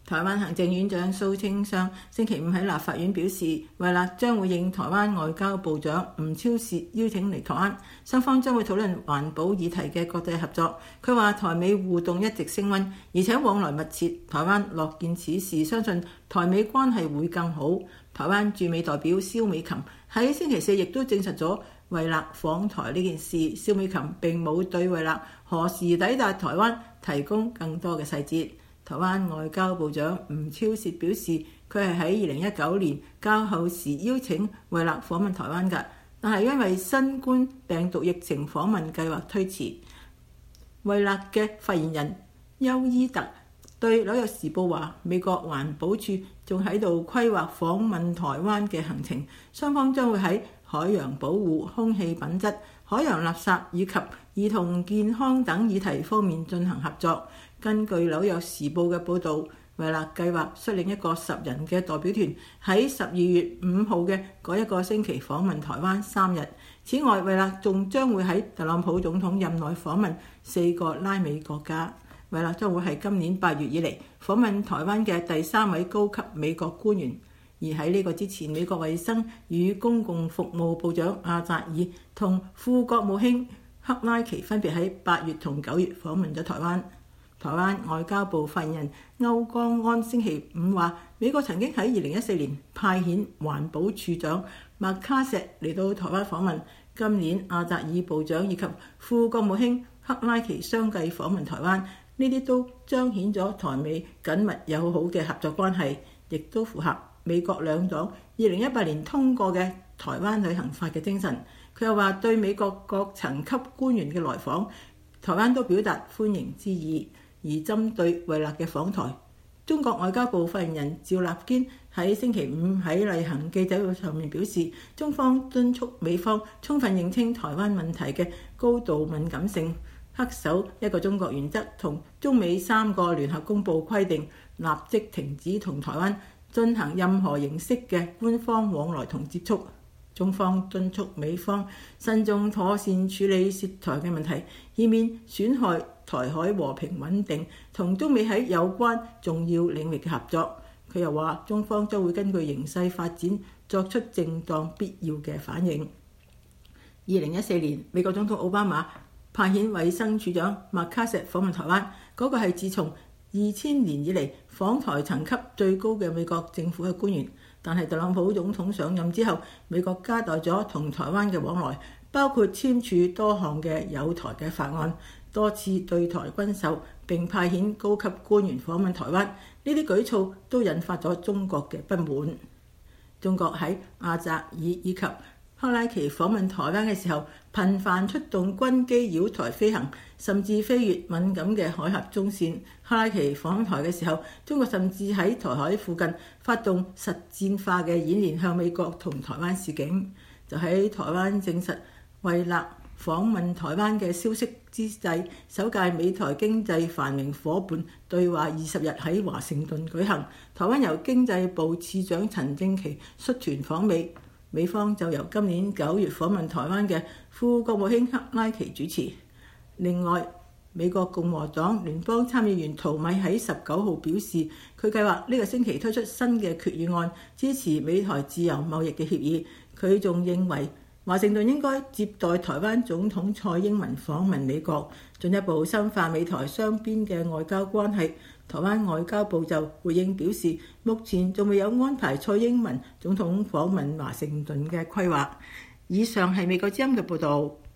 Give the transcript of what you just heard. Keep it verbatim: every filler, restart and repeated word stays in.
台灣行政院長蘇清昌星期五喺立法院表示，維勒將會應台灣外交部長吳釗燮邀請嚟台灣，雙方將會討論環保議題嘅國際合作。佢話台美互動一直升溫，而且往來密切，台灣樂見此事，相信台美關係會更好。台灣駐美代表蕭美琴喺星期四亦都證實咗維勒訪台呢件事。蕭美琴並冇對維勒何時抵達台灣提供更多嘅細節。台灣外交部長吳釗燮表示，佢係喺二零一九年較後時邀請維勒訪問台灣㗎，但係因為新冠病毒疫情訪問計劃推遲。維勒嘅發言人邱伊特對紐約時報話，美國環保署仲喺度規劃訪問台灣嘅行程，雙方將會喺海洋保護、空氣品質、海洋垃圾以及兒童健康等議題方面進行合作。根據紐約時報嘅報導，維勒計劃率領一個十人嘅代表團喺十二月五號嘅嗰一個星期訪問台灣三日。此外，維勒仲將會喺特朗普總統任內訪問四個拉美國家。維勒將會係今年八月以嚟訪問台灣嘅第三位高級美國官員。而喺呢個之前，美國衛生與公共服務部長阿扎爾同副國務卿克拉奇分別喺八月同九月訪問咗台灣。台灣外交部發言人歐江安星期五話，美國曾經喺二零一四年派遣環保署長麥卡錫嚟到台灣訪問，今年阿扎爾部長以及副國務卿克拉奇相繼訪問台灣，呢啲都彰顯咗台美緊密友好嘅合作關係，亦都符合美國兩黨二零一八年通過嘅台灣旅行法嘅精神。佢又話，對美國各層級官員嘅來訪，台灣都表達歡迎之意。而針對維勒嘅訪台，中國外交部發言人趙立堅喺星期五喺例行記者會上面表示，中方敦促美方充分認清台灣問題嘅高度敏感性，恪守一個中國原則同中美三個聯合公報規定，立即停止同台灣進行任何形式嘅官方往來同接觸。中方敦促美方慎重妥善處理涉台嘅問題，以免損害台海和平穩定同中美喺有關重要領域嘅合作。佢又話，中方將會根據形勢發展作出正當必要嘅反應。二零一四年，美國總統奧巴馬派遣衛生署長麥卡錫訪問台灣，嗰、那個係自從二千年以嚟訪台層級最高嘅美國政府嘅官員。但係特朗普總統上任之後，美國加大咗同台灣嘅往來，包括簽署多項嘅友台嘅法案，多次對台軍售，並派遣高級官員訪問台灣。呢啲舉措都引發咗中國嘅不滿。中國喺阿扎爾以及克拉奇訪問台灣嘅時候，頻繁出動軍機繞台飛行，甚至飛越敏感嘅海峽中線。克拉奇訪台嘅時候，中國甚至喺台海附近發動實戰化嘅演練，向美國同台灣示警。就喺台灣證實維勒訪問台灣嘅消息之際，首屆美台經濟繁榮夥伴對話二十日喺華盛頓舉行，台灣由經濟部次長陳正奇率團訪美。美方就由今年九月訪問台灣嘅副國務卿克拉奇主持。另外，美國共和黨聯邦參議員陶米喺十九號表示，佢計劃呢個星期推出新嘅決議案，支持美台自由貿易嘅協議。佢仲認為華盛頓應該接待台灣總統蔡英文訪問美國，進一步深化美台雙邊嘅外交關係。台灣外交部就回應表示，目前仲未有安排蔡英文總統訪問華盛頓嘅規劃。以上係美國之音嘅報導。